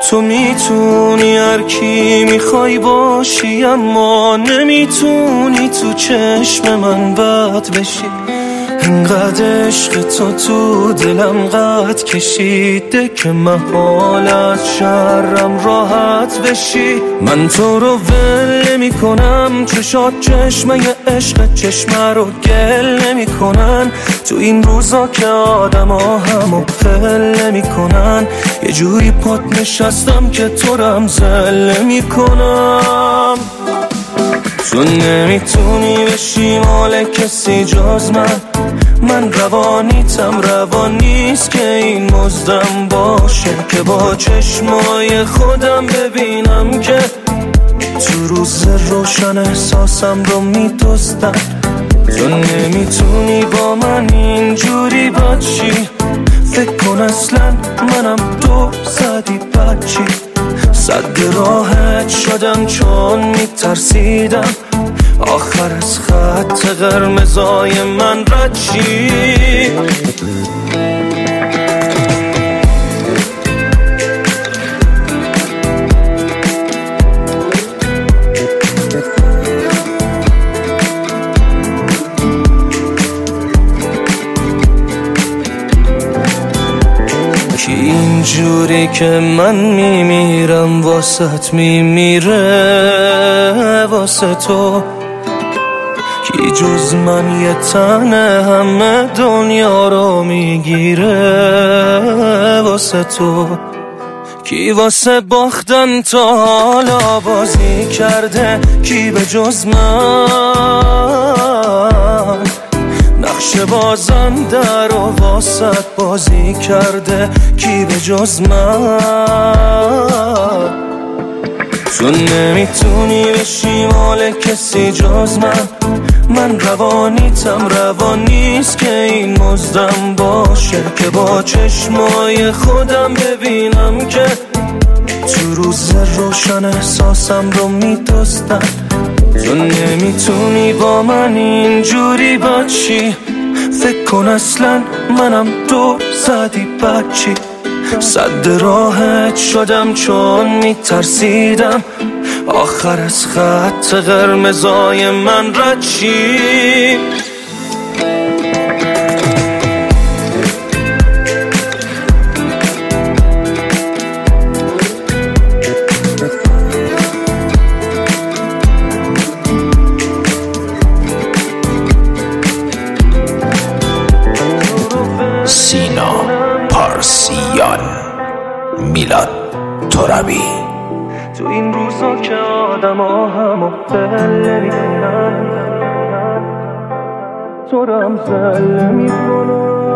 تو میتونی هر کی میخوای باشی، اما نمیتونی تو چشم من بد بشی. انقدر عشق تو دلم قد کشیده که محال از شرم راحت بشی. من تو رو ول نمی کنم، چشات چشمه عشق، چشمه رو گل نمی کنن. تو این روزا که آدم ها همو پل نمی کنن، یه جوری پات نشستم که تو رم زل نمی کنم. تو نمیتونی بشی مال کسی جز من روانیتم روان نیست که این مزدم باشه، که با چشمای خودم ببینم که تو روز روشن احساسم رو میدزدم. تو نمیتونی با من اینجوری باشی، فکر کن اصلا منم تو زدی بچی. صد راحت شدم چون میترسیدم آخر از خط قرمزای من رد شی. کی اینجوری که من میمیرم واسط میمیره واسه تو، کی جز من یه تنه همه دنیا رو میگیره واسه تو. کی واسه باختن تا حالا بازی کرده، کی به جز من نقش بازنده رو واسط بازی کرده، کی به جز من. تو نمیتونی بشی مال کسی جز من روانیتم روان نیست که این مزدم باشه، که با چشمای خودم ببینم که تو روز روشن احساسم رو میدزدم. تو نمیتونی با من اینجوری باشی، فکر کن اصلا منم تو زدی بچی. صد راحت شدم چون میترسیدم آخر از خط قرمزای من رد شی. سینا پارسیان، میلاد ترابی. تو این روزا که آدم ها همو بل میکنن، تو رم زل میکنن.